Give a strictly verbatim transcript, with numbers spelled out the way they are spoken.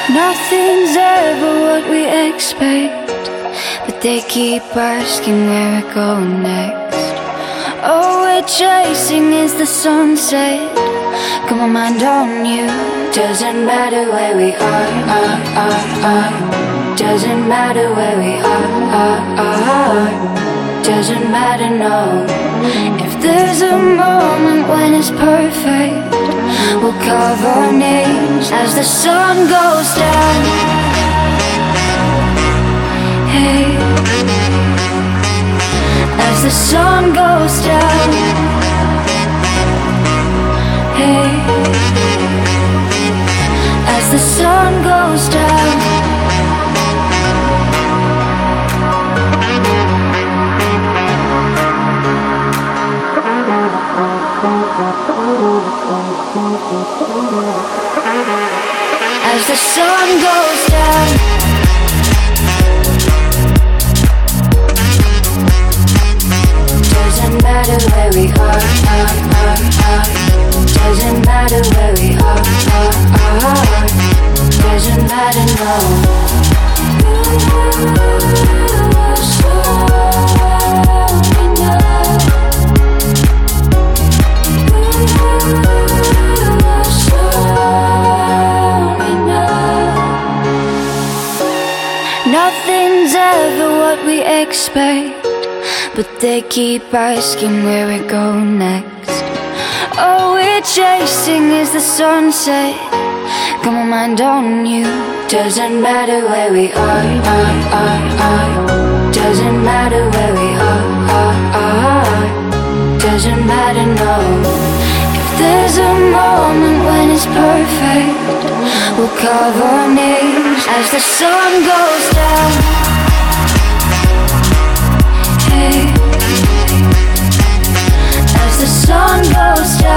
Nothing's ever what we expect, but they keep asking where we're going next. All we're chasing is the sunset. Got my mind on you. Doesn't matter where we are, are, are, are. Doesn't matter where we are, are, are. Doesn't matter, no. If there's a moment when it's perfect, we'll carve our names as the sun goes down. Hey, as the sun goes down. Hey, as the sun goes down. As the sun goes down. Doesn't matter where we are, are, are, are. Doesn't matter where we are, are, are. Doesn't matter, no. Nothing's ever what we expect, but they keep asking where we're going next. All we're chasing is the sunset. Got my mind on you. Doesn't matter where we are, are, are, are. Doesn't matter where we are, are, are. Doesn't matter, no. If there's a moment when it's perfect, we'll carve our names as the sun goes down. Hey, as the sun goes down.